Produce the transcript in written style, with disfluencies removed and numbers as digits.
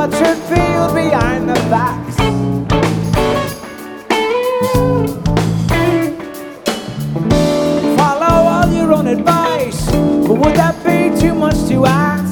what should feel behind the facts. Follow all your own advice, but would that be too much to ask?